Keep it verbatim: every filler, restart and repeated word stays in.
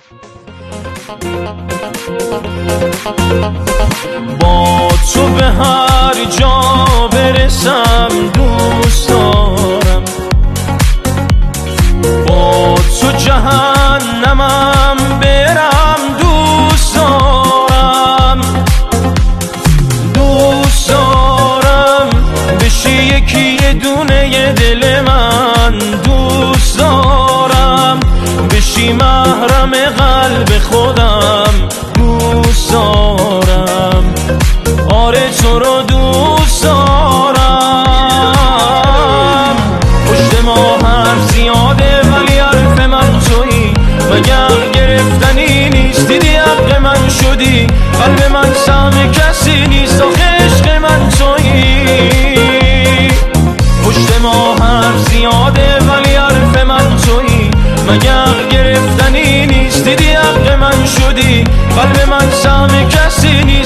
با تو به هر جا برسم دوست دارم، با تو جهنمم برم دوست دارم، دوست دارم بشی یکی یه دونه ی دل من، دوست دارم بشی محرم قلب خودم، دوست دارم آره تو رو دوست دارم. پشت ما حرف زیاده ولی حرف من تویی، مگر گرفتنی نیست دیدی حق من شدی، قلب من سهم کسی نیست آخه عشق من تویی. پشت ما حرف زیاده ولی حرف من تویی، مگر گرفتنی نیست دیدی حق من شدی، قلب من سهم کسی نیست